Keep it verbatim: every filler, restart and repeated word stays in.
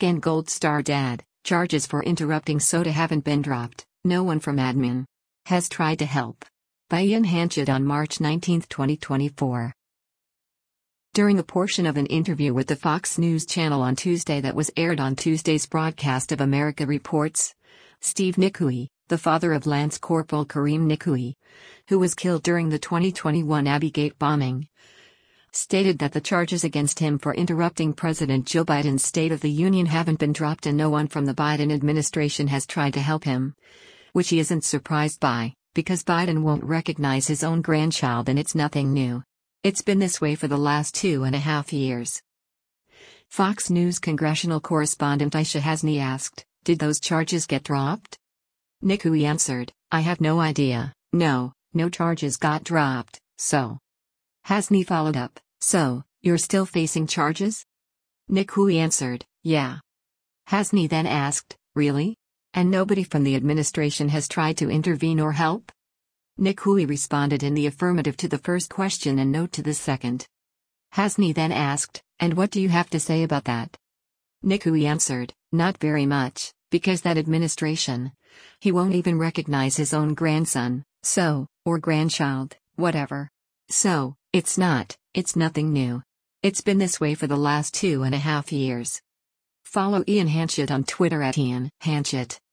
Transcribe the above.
Afghan Gold Star dad, charges for interrupting soda haven't been dropped, no one from admin has tried to help. By Ian Hanchett on March nineteenth twenty twenty-four. During a portion of an interview with the Fox News channel on Tuesday that was aired on Tuesday's broadcast of America Reports, Steve Nikui, the father of Lance Corporal Kareem Nikui, who was killed during the twenty twenty-one Abbey-Gate bombing, stated that the charges against him for interrupting President Joe Biden's State of the Union haven't been dropped and no one from the Biden administration has tried to help him, which he isn't surprised by, because Biden won't recognize his own grandchild and it's nothing new. It's been this way for the last two and a half years. Fox News congressional correspondent Aisha Hasni asked, "Did those charges get dropped?" Nikui answered, "I have no idea, no, no charges got dropped, so." Hasni followed up, "So, you're still facing charges?" Nikui answered, "Yeah." Hasni then asked, "Really? And nobody from the administration has tried to intervene or help?" Nikui responded in the affirmative to the first question and no to the second. Hasni then asked, "And what do you have to say about that?" Nikui answered, "Not very much, because that administration, he won't even recognize his own grandson, so, or grandchild, whatever. So, it's not, it's nothing new. It's been this way for the last two and a half years." Follow Ian Hanchett on Twitter at Ian Hanchett.